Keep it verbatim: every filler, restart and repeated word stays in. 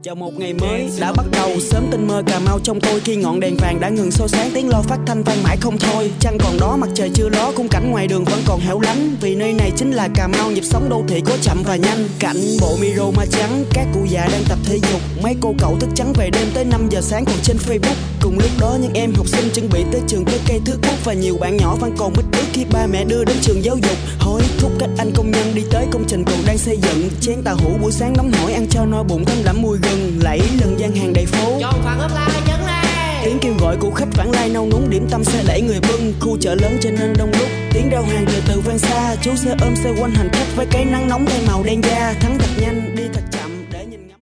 Chào một ngày mới đã bắt đầu, sớm tinh mơ Cà Mau trong tôi khi ngọn đèn vàng đã ngừng soi sáng, tiếng lo phát thanh vang mãi không thôi. Trăng còn đó, mặt trời chưa ló, khung cảnh ngoài đường vẫn còn hẻo lánh, vì nơi này chính là Cà Mau, nhịp sống đô thị có chậm và nhanh. Cạnh bộ micro ma trắng, các cụ già đang tập thể dục, mấy cô cậu thức trắng về đêm tới năm giờ sáng còn trên Facebook. Cùng lúc đó những em học sinh chuẩn bị tới trường với cây thước bút, và nhiều bạn nhỏ vẫn còn bít ướt khi ba mẹ đưa đến trường giáo dục. Hối thúc các anh công nhân đi tới công trình còn đang xây dựng, chén tàu hũ buổi sáng nóng hổi ăn cho no bụng thấm đẫm mùi gừng, lẫy lần gian hàng đầy phố. Chọn phần ốp la nhấn lên. Tiếng kêu gọi của khách vãng lai nâu núng, điểm tâm xe đẩy người bưng, khu chợ lớn cho nên đông đúc. Tiếng rao hàng từ từ vang xa, chú xe ôm xe quanh hành khách với cái nắng nóng thay màu đen da. Thắng thật nhanh, đi thật